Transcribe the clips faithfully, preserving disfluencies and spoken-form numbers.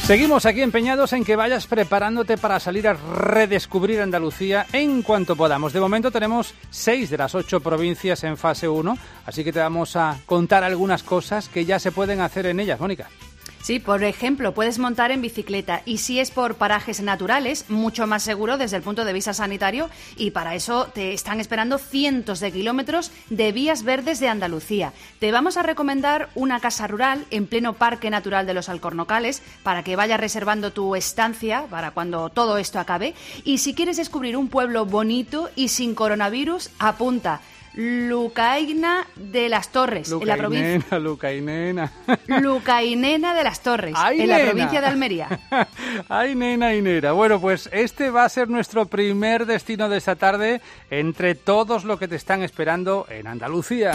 Seguimos aquí empeñados en que vayas preparándote para salir a redescubrir Andalucía en cuanto podamos. De momento tenemos seis de las ocho provincias en fase uno, así que te vamos a contar algunas cosas que ya se pueden hacer en ellas, Mónica. Sí, por ejemplo, puedes montar en bicicleta y si es por parajes naturales, mucho más seguro desde el punto de vista sanitario, y para eso te están esperando cientos de kilómetros de vías verdes de Andalucía. Te vamos a recomendar una casa rural en pleno Parque Natural de los Alcornocales para que vayas reservando tu estancia para cuando todo esto acabe. Y si quieres descubrir un pueblo bonito y sin coronavirus, apunta. Lucaina de las Torres, Lucainena, en la provincia. Lucainena. Lucainena de las Torres, ¡Ay, en nena! la provincia de Almería. Ay, nena y nena. Bueno, pues este va a ser nuestro primer destino de esta tarde entre todos los que te están esperando en Andalucía.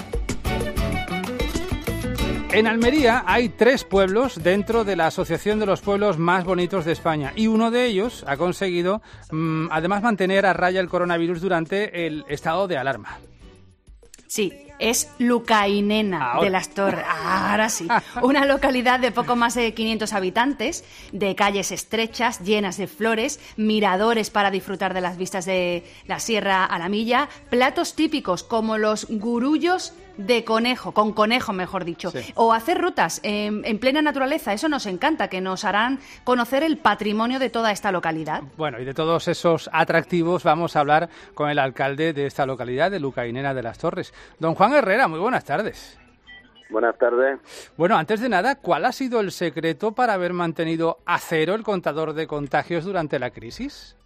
En Almería hay tres pueblos dentro de la Asociación de los Pueblos Más Bonitos de España y uno de ellos ha conseguido, mmm, además, mantener a raya el coronavirus durante el estado de alarma. Sí, es Lucainena Ahora. de las Torres. Ahora sí. Una localidad de poco más de quinientos habitantes, de calles estrechas, llenas de flores, miradores para disfrutar de las vistas de la Sierra a la Milla, platos típicos como los gurullos de conejo, con conejo mejor dicho, sí. O hacer rutas en, en plena naturaleza. Eso nos encanta, que nos harán conocer el patrimonio de toda esta localidad. Bueno, y de todos esos atractivos vamos a hablar con el alcalde de esta localidad, de Lucainena de las Torres, don Juan Herrera. Muy buenas tardes. Buenas tardes. Bueno, antes de nada, ¿cuál ha sido el secreto para haber mantenido a cero el contador de contagios durante la crisis?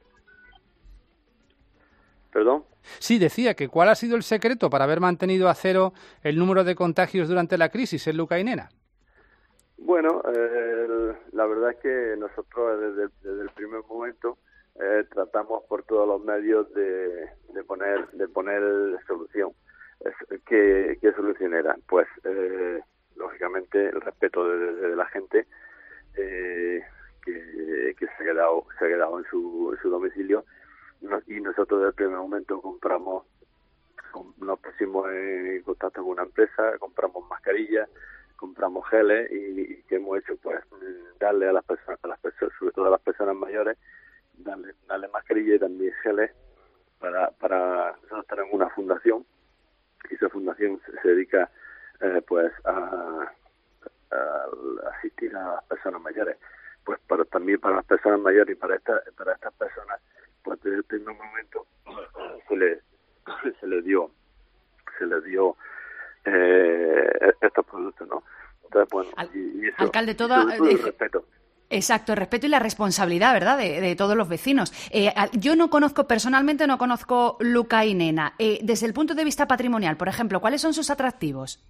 ¿Perdón? Sí, decía que ¿cuál ha sido el secreto para haber mantenido a cero el número de contagios durante la crisis en Lucainena? Bueno, eh, la verdad es que nosotros desde, desde el primer momento eh, tratamos por todos los medios de, de poner de poner solución. ¿Qué, qué solución era? Pues, eh, lógicamente, el respeto de, de, de la gente eh, que, que se ha quedado se ha quedado en su, en su domicilio. Y nosotros desde el primer momento compramos, nos pusimos en contacto con una empresa, compramos mascarillas, compramos geles y, y ¿qué hemos hecho? Pues darle a las personas, a las personas, sobre todo a las personas mayores, darle, darle mascarillas y también geles para, para nosotros tenemos una fundación y esa fundación se, se dedica eh, pues a, a asistir a las personas mayores, pues para también para las personas mayores y para esta, para estas personas. Pues desde el primer momento se le se le dio se le dio eh, estos productos, ¿no? Entonces, bueno, Al, y, y eso, alcalde, toda, y todo el eh, respeto. Exacto, el respeto y la responsabilidad, ¿verdad?, de, de todos los vecinos. Eh, yo no conozco, personalmente no conozco Lucainena. Eh, desde el punto de vista patrimonial, por ejemplo, ¿cuáles son sus atractivos?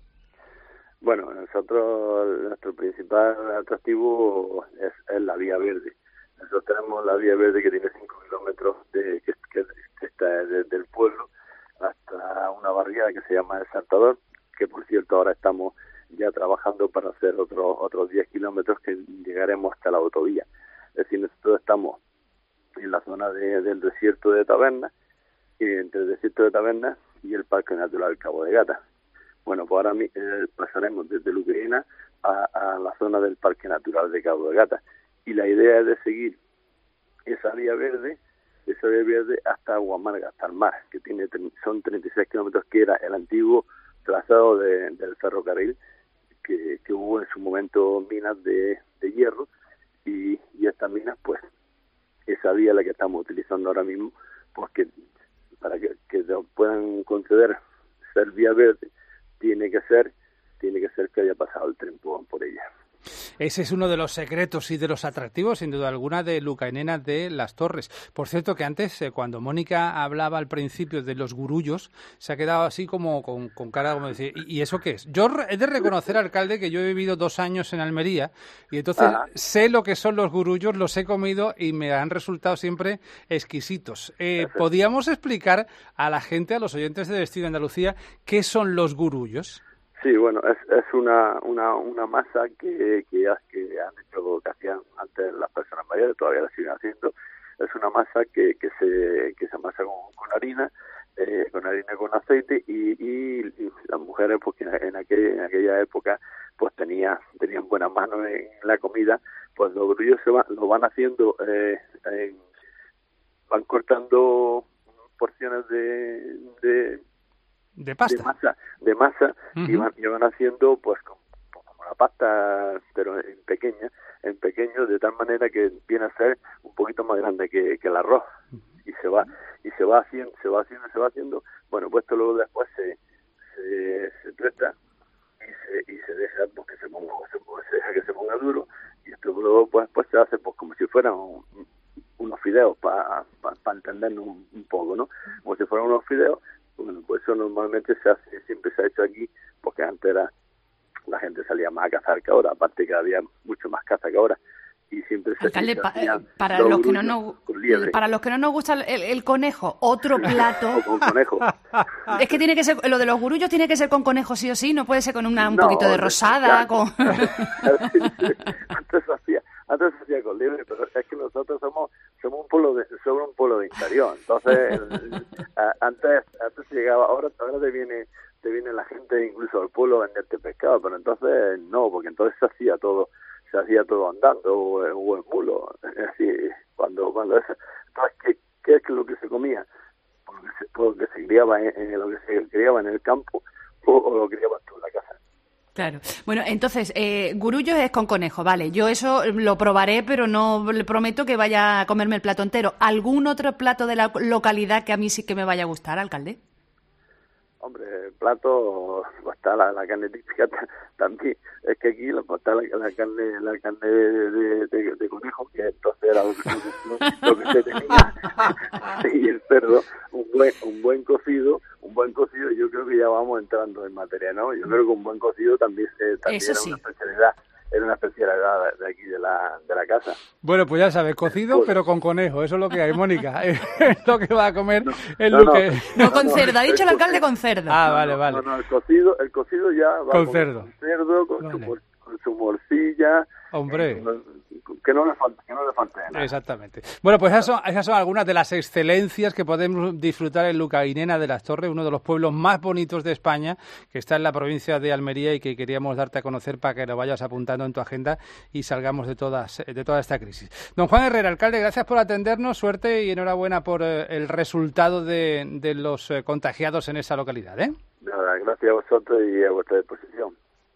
Bueno, nosotros, nuestro principal atractivo es, es la vía verde. Nosotros tenemos la vía verde que tiene cinco kilómetros de, que, que, que está desde el pueblo hasta una barriada que se llama El Saltador, que por cierto ahora estamos ya trabajando para hacer otros otros diez kilómetros que llegaremos hasta la autovía. Es decir, nosotros estamos en la zona de, del desierto de Tabernas, entre el desierto de Tabernas y el Parque Natural Cabo de Gata. Bueno, pues ahora eh, pasaremos desde Lucainena a, a la zona del Parque Natural de Cabo de Gata. Y la idea es de seguir esa vía verde, esa vía verde hasta Aguamarga, hasta el mar, que tiene son treinta y seis kilómetros, que era el antiguo trazado de, del ferrocarril, que, que hubo en su momento minas de, de hierro, y, y estas minas, pues, esa vía la que estamos utilizando ahora mismo, pues que para que, que puedan conceder ser vía verde, tiene que ser, tiene que ser que haya pasado el tren por ella. Ese es uno de los secretos y de los atractivos, sin duda alguna, de Lucainena de las Torres. Por cierto, que antes, eh, cuando Mónica hablaba al principio de los gurullos, se ha quedado así como con, con cara como decir, ¿y, ¿y eso qué es? Yo he de reconocer, alcalde, que yo he vivido dos años en Almería y entonces Ajá. sé lo que son los gurullos, los he comido y me han resultado siempre exquisitos. Eh, ¿Podríamos explicar a la gente, a los oyentes de Destino Andalucía, qué son los gurullos? Sí, bueno, es, es una, una, una masa que, que, que han hecho, que hacían antes las personas mayores, todavía la siguen haciendo. Es una masa que, que se que se amasa con, con harina, eh, con harina con aceite y, y, y las mujeres, pues que en, aquel, en aquella época, pues tenía, tenían buenas manos en la comida, pues pues los grullos se van, lo van haciendo, eh, en, van cortando porciones de, de, de pasta, de masa, de masa uh-huh. y, van, y van haciendo pues como, como la pasta, pero en pequeña, en pequeño, de tal manera que viene a ser un poquito más grande que, que el arroz, y se va, y se va haciendo, se va haciendo, se va haciendo, bueno, pues esto luego después se, se, se tuesta y se, y se deja pues que se ponga, se, se deja que se ponga duro, y esto luego pues, pues se hace pues como si fueran un, unos fideos, para pa, pa entendernos un, un poco, ¿no? Como si fueran unos fideos. Bueno, pues eso normalmente se hace, siempre se ha hecho aquí, porque antes era, la gente salía más a cazar que ahora, aparte que había mucho más caza que ahora, y siempre se, Alcalde, se pa, hacían para los los que no grullos nos para los que no nos gusta el, el conejo, otro plato. O con conejo. Es que tiene que ser, lo de los gurullos tiene que ser con conejo sí o sí, no puede ser con una, un No, poquito de rosada, con... antes se hacía, antes se hacía con liebre, pero es que nosotros somos somos un pueblo de somos un pueblo de interior, entonces el, a, antes antes llegaba, ahora ahora te viene te viene la gente incluso al pueblo a venderte pescado, pero entonces no, porque entonces se hacía todo se hacía todo andando o, o en mulo, así cuando cuando eso. Entonces ¿qué, qué es lo que se comía? Porque se, porque se criaba en, en lo que se criaba en el campo o, o lo criabas tú en la casa. Claro. Bueno, entonces, eh, gurullos es con conejo, vale. Yo eso lo probaré, pero no le prometo que vaya a comerme el plato entero. ¿Algún otro plato de la localidad que a mí sí que me vaya a gustar, alcalde? Hombre, el plato, pues está la, la carne típica también. Es que aquí pues está la, la carne la carne de, de, de, de conejo, que entonces era lo que, lo, lo que se tenía. Y el cerdo, un buen un buen cocido, un buen cocido, yo creo que ya vamos entrando en materia, ¿no? Yo creo que un buen cocido también, eh, también era sí. una especialidad. Era una especialidad de aquí de la de la casa. Bueno, pues ya sabes, cocido pues, pero con conejo, eso es lo que hay, Mónica. Es lo que va a comer no, el no, Luque. No, no, con cerdo, ha dicho el alcalde con cerdo. Ah, no, vale, no, vale. No, no, el cocido, el cocido ya va con con cerdo. Con cerdo, con, vale. su, con su morcilla. Hombre. Eh, que no le falte, que no le falte nada. Exactamente. Bueno, pues esas son, esas son algunas de las excelencias que podemos disfrutar en Lucainena de las Torres, uno de los pueblos más bonitos de España, que está en la provincia de Almería y que queríamos darte a conocer para que lo vayas apuntando en tu agenda y salgamos de todas de toda esta crisis. Don Juan Herrera, alcalde, gracias por atendernos, suerte y enhorabuena por eh, el resultado de, de los eh, contagiados en esa localidad, ¿eh? Nada, gracias a vosotros y a vuestra disposición.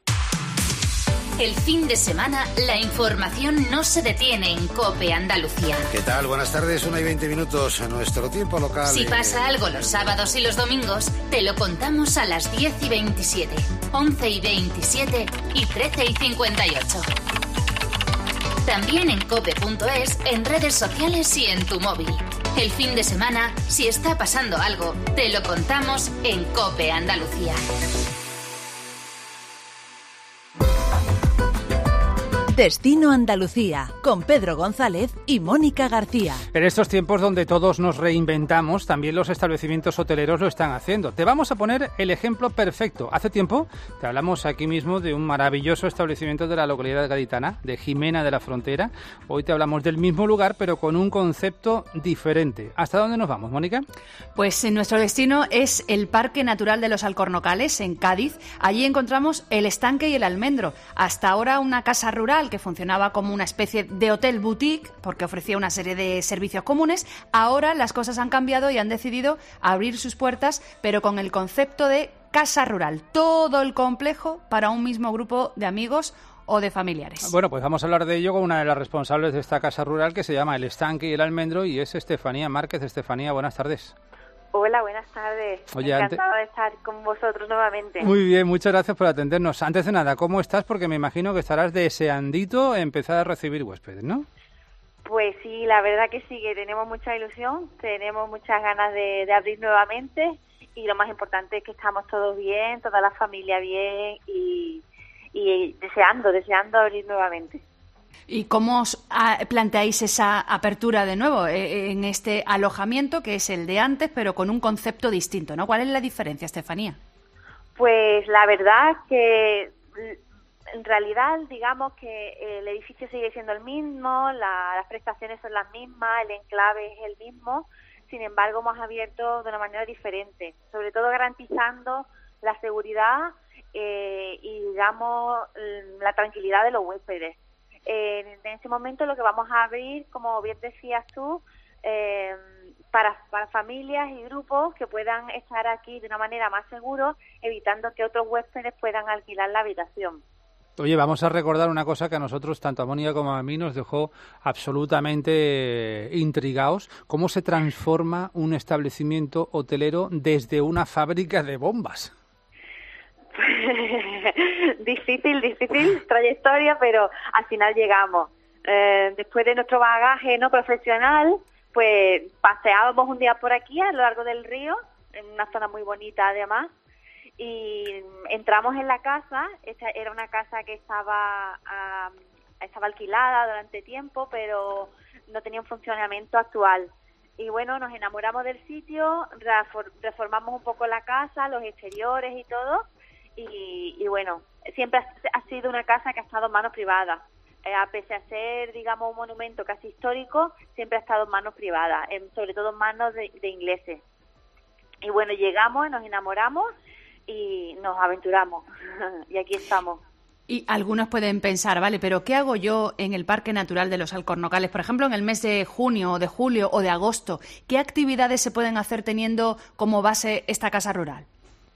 El fin de semana, la información no se detiene en COPE Andalucía. ¿Qué tal? Buenas tardes, una y veinte minutos a nuestro tiempo local. Si pasa algo los sábados y los domingos, te lo contamos a las diez y veintisiete, once y veintisiete y trece y cincuenta y ocho. También en cope punto es, en redes sociales y en tu móvil. El fin de semana, si está pasando algo, te lo contamos en COPE Andalucía. Destino Andalucía, con Pedro González y Mónica García. En estos tiempos donde todos nos reinventamos, también los establecimientos hoteleros lo están haciendo. Te vamos a poner el ejemplo perfecto. Hace tiempo te hablamos aquí mismo de un maravilloso establecimiento de la localidad gaditana, de Jimena de la Frontera. Hoy te hablamos del mismo lugar, pero con un concepto diferente. ¿Hasta dónde nos vamos, Mónica? Pues nuestro destino es el Parque Natural de los Alcornocales, en Cádiz. Allí encontramos el Estanque y el Almendro. Hasta ahora una casa rural que funcionaba como una especie de hotel boutique porque ofrecía una serie de servicios comunes. Ahora las cosas han cambiado y han decidido abrir sus puertas, pero con el concepto de casa rural. Todo el complejo para un mismo grupo de amigos o de familiares. Bueno, pues vamos a hablar de ello con una de las responsables de esta casa rural que se llama El Estanque y el Almendro y es Estefanía Márquez. Estefanía, buenas tardes. Hola, buenas tardes. Oye, Encantada ante... de estar con vosotros nuevamente. Muy bien, muchas gracias por atendernos. Antes de nada, ¿cómo estás? Porque me imagino que estarás deseandito empezar a recibir huéspedes, ¿no? Pues sí, la verdad que sí, que tenemos mucha ilusión, tenemos muchas ganas de, de abrir nuevamente y lo más importante es que estamos todos bien, toda la familia bien y, y deseando, deseando abrir nuevamente. ¿Y cómo os planteáis esa apertura de nuevo en este alojamiento que es el de antes, pero con un concepto distinto, ¿no? ¿Cuál es la diferencia, Estefanía? Pues la verdad que en realidad digamos que el edificio sigue siendo el mismo, la, las prestaciones son las mismas, el enclave es el mismo, sin embargo hemos abierto de una manera diferente, sobre todo garantizando la seguridad eh, y digamos la tranquilidad de los huéspedes. eh, en ese momento lo que vamos a abrir, como bien decías tú, eh, para, para familias y grupos que puedan estar aquí de una manera más segura, evitando que otros huéspedes puedan alquilar la habitación. Oye, vamos a recordar una cosa que a nosotros, tanto a Mónica como a mí, nos dejó absolutamente intrigados. ¿Cómo se transforma un establecimiento hotelero desde una fábrica de bombas? difícil, difícil trayectoria, pero al final llegamos. Eh, después de nuestro bagaje no profesional, pues paseábamos un día por aquí a lo largo del río, en una zona muy bonita además, y entramos en la casa. Esta era una casa que estaba um, estaba alquilada durante tiempo, pero no tenía un funcionamiento actual. Y bueno, nos enamoramos del sitio, reformamos un poco la casa, los exteriores y todo, y, y bueno, siempre ha, ha sido una casa que ha estado en manos privadas. Eh, a pesar de ser, digamos, un monumento casi histórico, siempre ha estado en manos privadas, en, sobre todo en manos de, de ingleses. Y bueno, llegamos, nos enamoramos y nos aventuramos y aquí estamos. Y algunos pueden pensar, vale, pero ¿qué hago yo en el Parque Natural de los Alcornocales? Por ejemplo, en el mes de junio, o de julio o de agosto, ¿qué actividades se pueden hacer teniendo como base esta casa rural?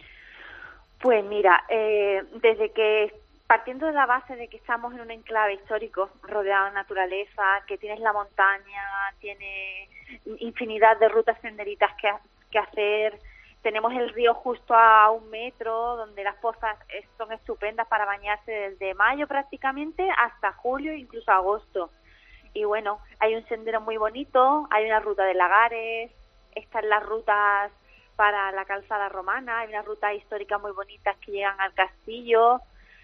Pues mira, eh, desde que, partiendo de la base de que estamos en un enclave histórico rodeado de naturaleza, que tienes la montaña, tiene infinidad de rutas senderitas que, que hacer. Tenemos el río justo a un metro, donde las pozas son estupendas para bañarse desde mayo prácticamente hasta julio, incluso agosto. Y bueno, hay un sendero muy bonito, hay una ruta de lagares, están las rutas para la calzada romana, hay unas rutas históricas muy bonitas que llegan al castillo.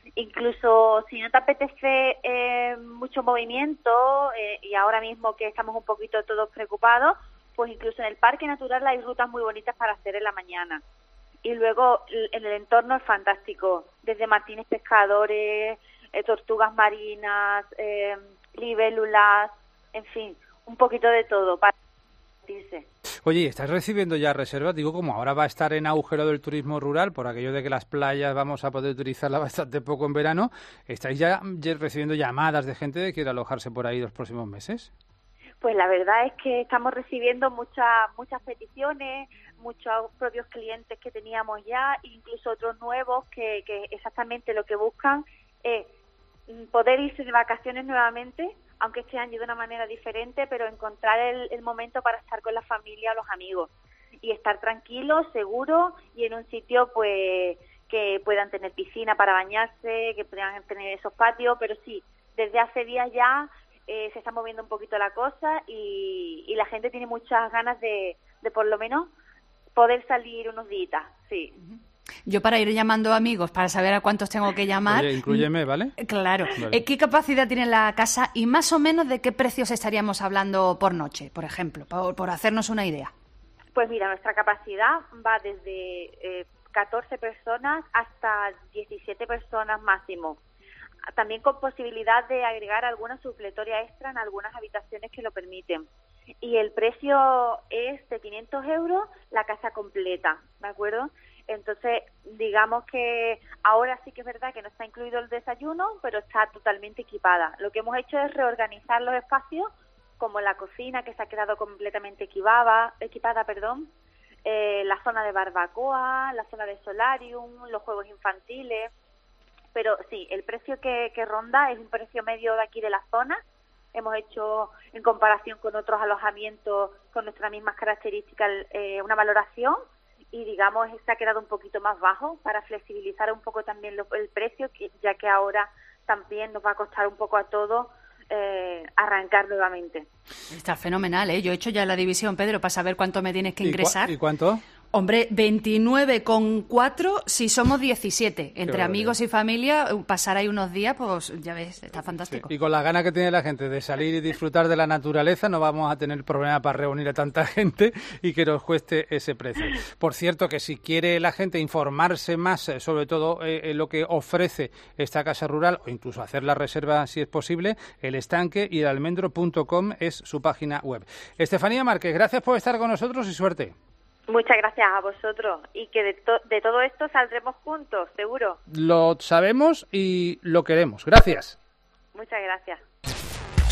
Incluso si no te apetece eh, mucho movimiento, eh, y ahora mismo que estamos un poquito todos preocupados, pues incluso en el Parque Natural hay rutas muy bonitas para hacer en la mañana. Y luego en el entorno es fantástico, desde martines pescadores, eh, tortugas marinas, eh, libélulas, en fin, un poquito de todo para divertirse. Oye, ¿estás recibiendo ya reservas? Digo, como ahora va a estar en auge lo del turismo rural, por aquello de que las playas vamos a poder utilizarlas bastante poco en verano, ¿estáis ya recibiendo llamadas de gente que quiere alojarse por ahí los próximos meses? Pues la verdad es que estamos recibiendo muchas muchas peticiones, muchos propios clientes que teníamos ya, incluso otros nuevos que, que exactamente lo que buscan es poder irse de vacaciones nuevamente, aunque este año de una manera diferente, pero encontrar el, el momento para estar con la familia o los amigos y estar tranquilos, seguros y en un sitio pues que puedan tener piscina para bañarse, que puedan tener esos patios, pero sí, desde hace días ya Eh, se está moviendo un poquito la cosa y, y la gente tiene muchas ganas de, de por lo menos poder salir unos días, sí. Yo para ir llamando amigos, para saber a cuántos tengo que llamar... Oye, inclúyeme, ¿vale? Claro. Vale. ¿Qué capacidad tiene la casa y más o menos de qué precios estaríamos hablando por noche, por ejemplo, por, por hacernos una idea? Pues mira, nuestra capacidad va desde eh, catorce personas hasta diecisiete personas máximo. También con posibilidad de agregar alguna supletoria extra en algunas habitaciones que lo permiten. Y el precio es de quinientos euros la casa completa, ¿de acuerdo? Entonces, digamos que ahora sí que es verdad que no está incluido el desayuno, pero está totalmente equipada. Lo que hemos hecho es reorganizar los espacios, como la cocina, que se ha quedado completamente equipada, equipada perdón, eh, la zona de barbacoa, la zona de solarium, los juegos infantiles. Pero sí, el precio que, que ronda es un precio medio de aquí de la zona. Hemos hecho, en comparación con otros alojamientos con nuestras mismas características, eh, una valoración y, digamos, se ha quedado un poquito más bajo para flexibilizar un poco también lo, el precio, que, ya que ahora también nos va a costar un poco a todos eh, arrancar nuevamente. Está fenomenal, ¿eh? Yo he hecho ya la división, Pedro, para saber cuánto me tienes que ingresar. ¿Y, cu- ¿y cuánto? Hombre, veintinueve con cuatro si somos diecisiete. Entre amigos y familia, pasar ahí unos días, pues ya ves, está fantástico. Sí. Y con la gana que tiene la gente de salir y disfrutar de la naturaleza, no vamos a tener problema para reunir a tanta gente y que nos cueste ese precio. Por cierto, que si quiere la gente informarse más sobre todo eh, lo que ofrece esta casa rural o incluso hacer la reserva si es posible, el estanque y el almendro punto com es su página web. Estefanía Márquez, gracias por estar con nosotros y suerte. Muchas gracias a vosotros y que de, to- de todo esto saldremos juntos, seguro. Lo sabemos y lo queremos. Gracias. Muchas gracias.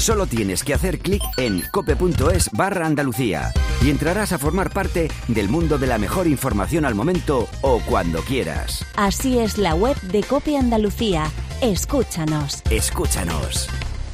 Solo tienes que hacer clic en cope.es barra Andalucía y entrarás a formar parte del mundo de la mejor información al momento o cuando quieras. Así es la web de Cope Andalucía. Escúchanos. Escúchanos.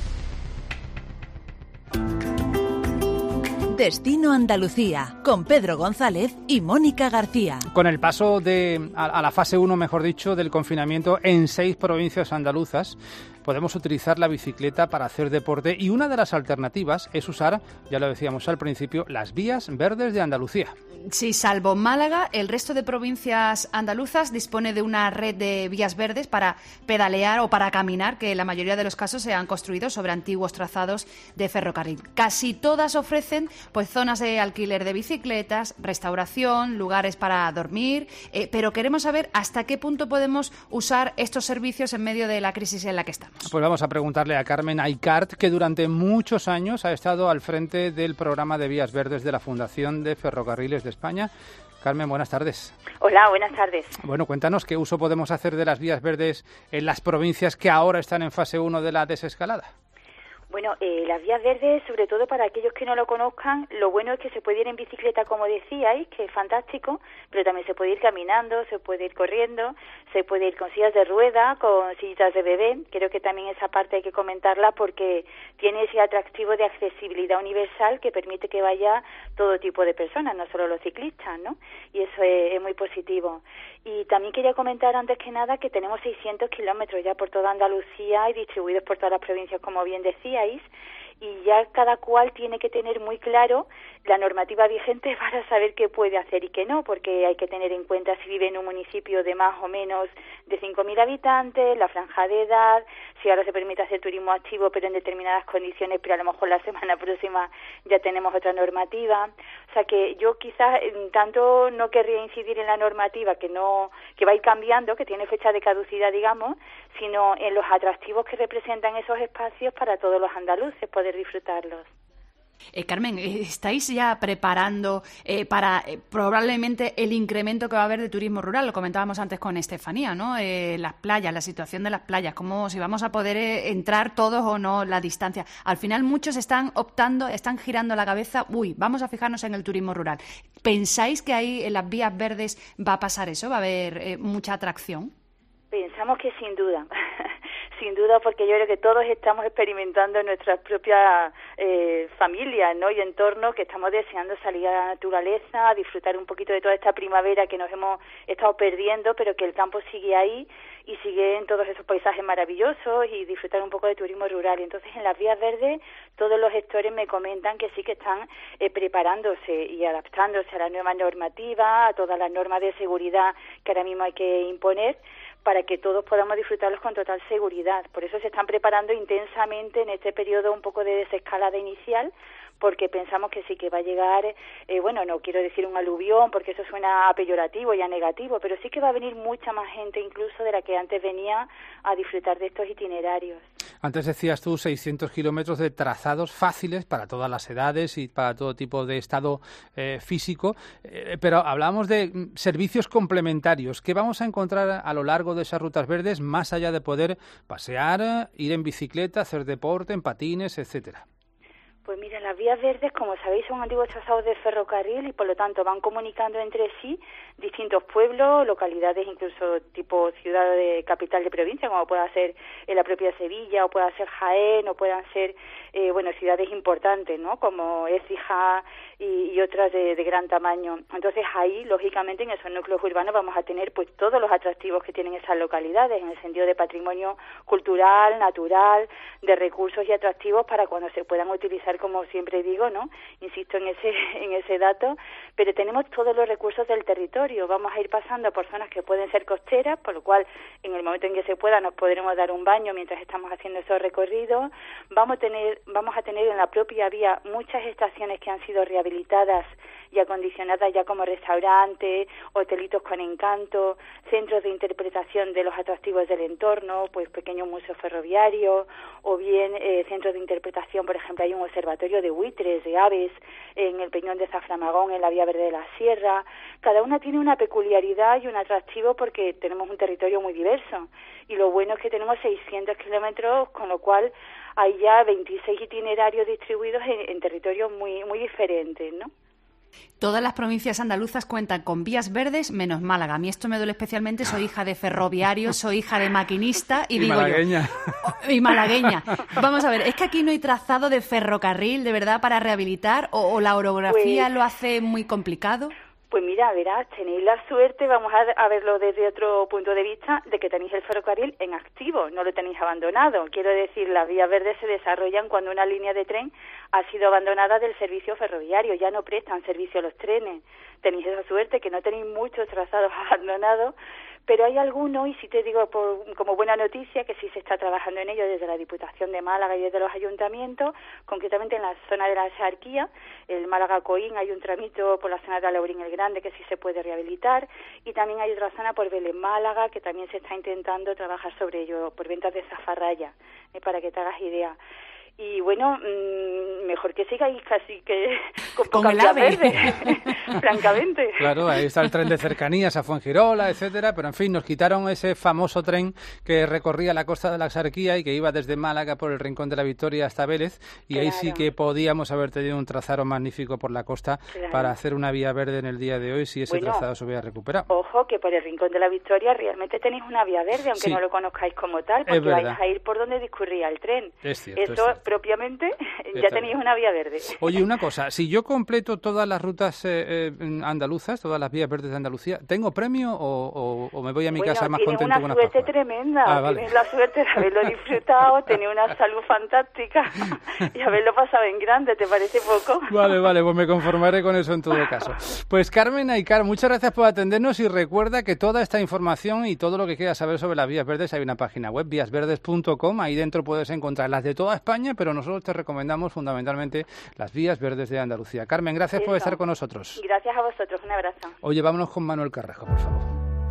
Destino Andalucía, con Pedro González y Mónica García. Con el paso de a, a la fase uno, mejor dicho, del confinamiento en seis provincias andaluzas, podemos utilizar la bicicleta para hacer deporte y una de las alternativas es usar, ya lo decíamos al principio, las vías verdes de Andalucía. Sí, salvo Málaga, el resto de provincias andaluzas dispone de una red de vías verdes para pedalear o para caminar, que en la mayoría de los casos se han construido sobre antiguos trazados de ferrocarril. Casi todas ofrecen pues zonas de alquiler de bicicletas, restauración, lugares para dormir, eh, pero queremos saber hasta qué punto podemos usar estos servicios en medio de la crisis en la que estamos. Pues vamos a preguntarle a Carmen Aicart, que durante muchos años ha estado al frente del programa de vías verdes de la Fundación de Ferrocarriles de España. Carmen, buenas tardes. Hola, buenas tardes. Bueno, cuéntanos qué uso podemos hacer de las vías verdes en las provincias que ahora están en fase uno de la desescalada. Bueno, eh, las vías verdes, sobre todo para aquellos que no lo conozcan, lo bueno es que se puede ir en bicicleta, como decíais, que es fantástico, pero también se puede ir caminando, se puede ir corriendo, se puede ir con sillas de rueda, con sillitas de bebé. Creo que también esa parte hay que comentarla porque tiene ese atractivo de accesibilidad universal que permite que vaya todo tipo de personas, no solo los ciclistas, ¿no? Y eso es, es muy positivo. Y también quería comentar antes que nada que tenemos seiscientos kilómetros ya por toda Andalucía y distribuidos por todas las provincias, como bien decíais, y ya cada cual tiene que tener muy claro la normativa vigente para saber qué puede hacer y qué no, porque hay que tener en cuenta si vive en un municipio de más o menos de cinco mil habitantes, la franja de edad, si ahora se permite hacer turismo activo pero en determinadas condiciones, pero a lo mejor la semana próxima ya tenemos otra normativa. O sea que yo quizás tanto no querría incidir en la normativa que no que va a ir cambiando, que tiene fecha de caducidad, digamos, sino en los atractivos que representan esos espacios para todos los andaluces poder disfrutarlos. Eh, Carmen, ¿estáis ya preparando eh, para eh, probablemente el incremento que va a haber de turismo rural? Lo comentábamos antes con Estefanía, ¿no? Eh, las playas, la situación de las playas, cómo si vamos a poder eh, entrar todos o no, la distancia. Al final muchos están optando, están girando la cabeza, uy, vamos a fijarnos en el turismo rural. ¿Pensáis que ahí en las vías verdes va a pasar eso? ¿Va a haber eh, mucha atracción? Pensamos que sin duda, sin duda, porque yo creo que todos estamos experimentando en nuestras propias eh, familias, ¿no? Y entornos, que estamos deseando salir a la naturaleza, a disfrutar un poquito de toda esta primavera que nos hemos estado perdiendo, pero que el campo sigue ahí y sigue en todos esos paisajes maravillosos y disfrutar un poco de turismo rural. Y entonces en las vías verdes todos los gestores me comentan que sí que están eh, preparándose y adaptándose a la nueva normativa, a todas las normas de seguridad que ahora mismo hay que imponer, para que todos podamos disfrutarlos con total seguridad. Por eso se están preparando intensamente en este periodo un poco de desescalada inicial, porque pensamos que sí que va a llegar, eh, bueno, no quiero decir un aluvión, porque eso suena a peyorativo y a negativo, pero sí que va a venir mucha más gente incluso de la que antes venía a disfrutar de estos itinerarios. Antes decías tú seiscientos kilómetros de trazados fáciles para todas las edades y para todo tipo de estado eh, físico, eh, pero hablamos de servicios complementarios. ¿Qué vamos a encontrar a lo largo de esas rutas verdes, más allá de poder pasear, ir en bicicleta, hacer deporte, en patines, etcétera? Pues mira, las vías verdes, como sabéis, son antiguos trazados de ferrocarril y por lo tanto van comunicando entre sí distintos pueblos, localidades, incluso tipo ciudad de capital de provincia, como pueda ser en la propia Sevilla, o pueda ser Jaén, o puedan ser eh, bueno ciudades importantes, ¿no? Como Écija y, y otras de, de gran tamaño. Entonces ahí, lógicamente, en esos núcleos urbanos vamos a tener pues todos los atractivos que tienen esas localidades, en el sentido de patrimonio cultural, natural, de recursos y atractivos para cuando se puedan utilizar, como siempre digo, ¿no? Insisto en ese en ese dato, pero tenemos todos los recursos del territorio. Vamos a ir pasando por zonas que pueden ser costeras, por lo cual en el momento en que se pueda nos podremos dar un baño mientras estamos haciendo esos recorridos. Vamos a tener vamos a tener en la propia vía muchas estaciones que han sido rehabilitadas y acondicionadas ya como restaurantes, hotelitos con encanto, centros de interpretación de los atractivos del entorno, pues pequeños museos ferroviarios, o bien eh, centros de interpretación, por ejemplo, hay un observatorio de buitres, de aves, en el Peñón de Zaframagón, en la Vía Verde de la Sierra. Cada una tiene una peculiaridad y un atractivo porque tenemos un territorio muy diverso. Y lo bueno es que tenemos seiscientos kilómetros, con lo cual hay ya veintiséis itinerarios distribuidos en, en territorios muy, muy diferentes, ¿no? Todas las provincias andaluzas cuentan con vías verdes menos Málaga. A mí esto me duele especialmente, soy hija de ferroviario, soy hija de maquinista y, y digo malagueña. yo... Y malagueña. Vamos a ver, ¿es que aquí no hay trazado de ferrocarril de verdad para rehabilitar o, o la orografía pues... lo hace muy complicado? Pues mira, verás, tenéis la suerte, vamos a, a verlo desde otro punto de vista, de que tenéis el ferrocarril en activo, no lo tenéis abandonado. Quiero decir, las vías verdes se desarrollan cuando una línea de tren ha sido abandonada del servicio ferroviario, ya no prestan servicio a los trenes. Tenéis esa suerte que no tenéis muchos trazados abandonados, pero hay algunos, y sí te digo por, como buena noticia, que sí se está trabajando en ello desde la Diputación de Málaga y desde los ayuntamientos, concretamente en la zona de la Axarquía, el Málaga-Coín, hay un tramito por la zona de Alaurín el Grande que sí se puede rehabilitar, y también hay otra zona por Belén-Málaga que también se está intentando trabajar sobre ello, por ventas de zafarraya, eh, para que te hagas idea. Y bueno, mmm, mejor que sigáis casi que con, con el AVE, francamente. Claro, ahí está el tren de cercanías a Fuengirola, etcétera, pero en fin, nos quitaron ese famoso tren que recorría la costa de la Axarquía y que iba desde Málaga por el Rincón de la Victoria hasta Vélez, y claro, ahí sí que podíamos haber tenido un trazado magnífico por la costa, claro, para hacer una vía verde en el día de hoy si ese bueno, trazado se hubiera recuperado. Ojo, que por el Rincón de la Victoria realmente tenéis una vía verde, aunque sí, no lo conozcáis como tal, porque vais a ir por donde discurría el tren. Es cierto, Eso es cierto. Propiamente ya tenéis una vía verde. Oye, una cosa, si yo completo todas las rutas eh, eh, andaluzas, todas las vías verdes de Andalucía, ¿tengo premio o, o, o me voy a mi bueno, casa más contento con una suerte tremenda, ah, vale. Tienes la suerte de haberlo disfrutado, tener una salud fantástica y haberlo pasado en grande, ¿te parece poco? Vale, vale, pues me conformaré con eso en todo caso. Pues Carmen Aycar, muchas gracias por atendernos y recuerda que toda esta información y todo lo que quieras saber sobre las vías verdes, hay una página web, vías verdes punto com, ahí dentro puedes encontrar las de toda España, pero nosotros te recomendamos fundamentalmente las vías verdes de Andalucía. Carmen, gracias Eso. por estar con nosotros. Gracias a vosotros, un abrazo. Oye, vámonos con Manuel Carrasco, por favor.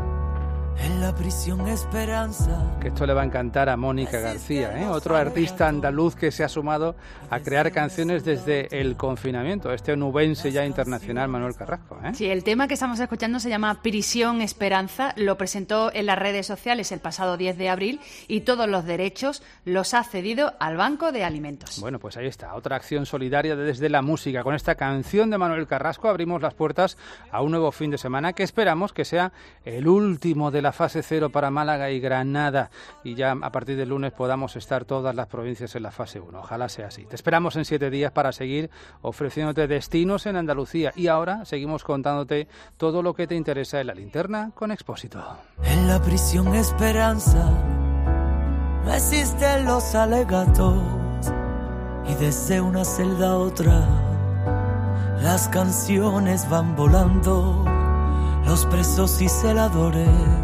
En la prisión Esperanza. Que esto le va a encantar a Mónica García, ¿eh? Otro artista andaluz que se ha sumado a crear canciones desde el confinamiento, este onubense ya internacional Manuel Carrasco, ¿eh? Sí, el tema que estamos escuchando se llama Prisión Esperanza, lo presentó en las redes sociales el pasado diez de abril y todos los derechos los ha cedido al Banco de Alimentos. Bueno, pues ahí está, otra acción solidaria desde la música. Con esta canción de Manuel Carrasco abrimos las puertas a un nuevo fin de semana que esperamos que sea el último de la fase cero para Málaga y Granada, y ya a partir del lunes podamos estar todas las provincias en la fase uno. Ojalá sea así. Te esperamos en siete días para seguir ofreciéndote destinos en Andalucía, y ahora seguimos contándote todo lo que te interesa en la linterna con Expósito. En la prisión Esperanza no existen los alegatos, y desde una celda a otra las canciones van volando, los presos y celadores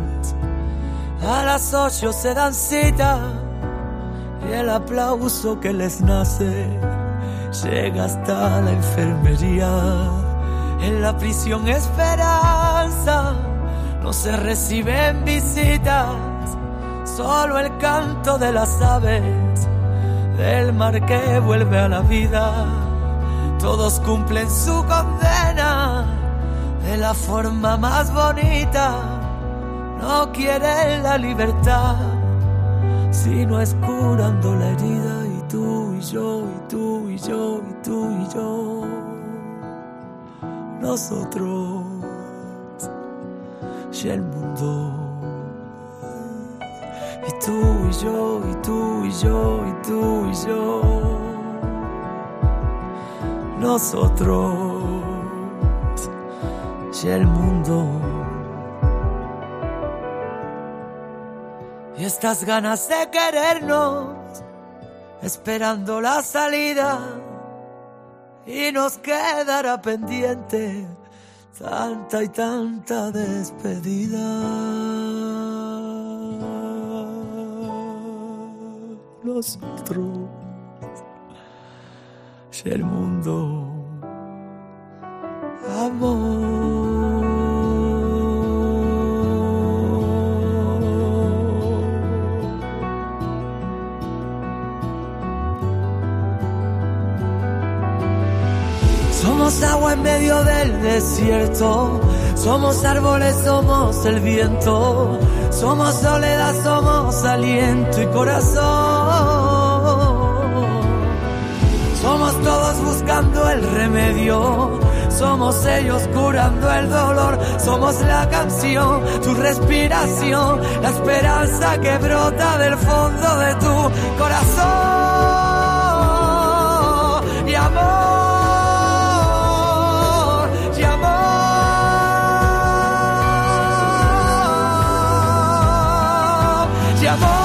a las ocho se dan cita, y el aplauso que les nace llega hasta la enfermería. En la prisión Esperanza no se reciben visitas, solo el canto de las aves del mar que vuelve a la vida. Todos cumplen su condena de la forma más bonita. No quieren la libertad, sino es curando la herida. Y tú y yo, y tú y yo, y tú y yo, nosotros y el mundo. Y tú y yo, y tú y yo, y tú y yo, nosotros y el mundo. Y estas ganas de querernos, esperando la salida, y nos quedará pendiente tanta y tanta despedida. Nosotros y el mundo. Somos agua en medio del desierto, somos árboles, somos el viento, somos soledad, somos aliento y corazón. Somos todos buscando el remedio, somos ellos curando el dolor, somos la canción, tu respiración, la esperanza que brota del fondo de tu corazón. Y amor, y amor, y amor.